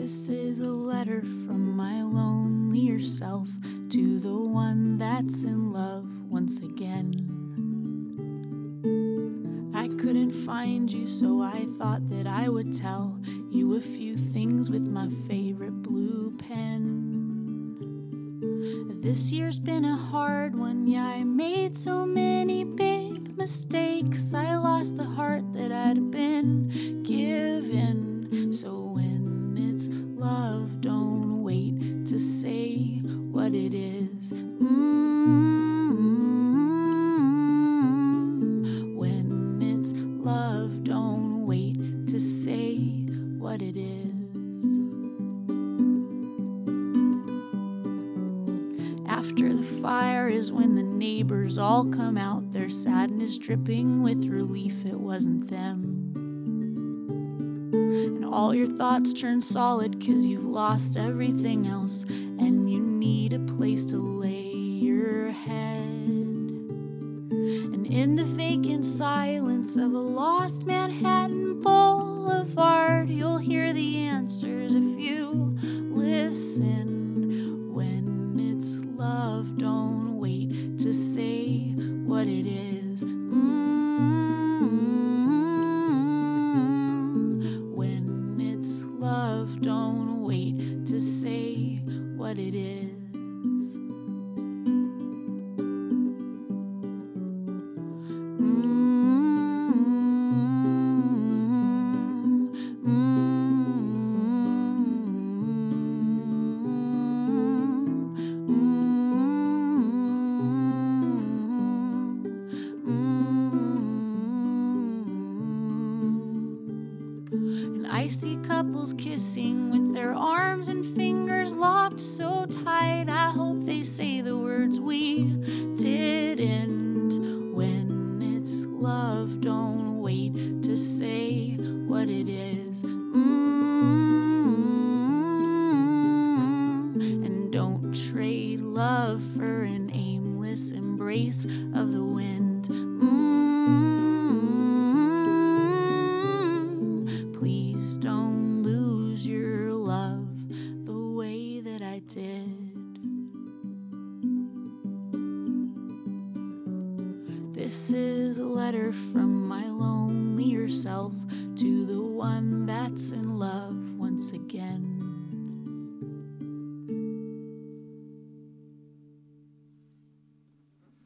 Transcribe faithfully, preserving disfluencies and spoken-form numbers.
This is a letter from my lonelier self to the one that's in love once again. I couldn't find you, so I thought that I would tell you a few things with my favorite blue pen. This year's been a hard one, yeah, I made so many big mistakes. I lost the heart that I'd been given. So when it's love, don't wait to say what it is. Mm-hmm. When it's love, don't wait to say what it is. After the fire is when the neighbors all come out, their sadness dripping with relief it wasn't them. And all your thoughts turn solid 'cause you've lost everything else, and you need a place to lay your head. And in the vacant silence of a lost Manhattan Boulevard, you'll hear the answers if you listen. When it's love, don't wait to say what it is. Mm-hmm. When it's love, don't wait to say what it is. I see couples kissing with their arms and fingers locked so tight. I hope they say the words we didn't. When it's love, don't wait to say what it is. Mm-hmm. And don't trade love for an aimless embrace of the wind. Mm-hmm. Please don't lose your love the way that I did. This is a letter from my lonelier self to the one that's in love once again.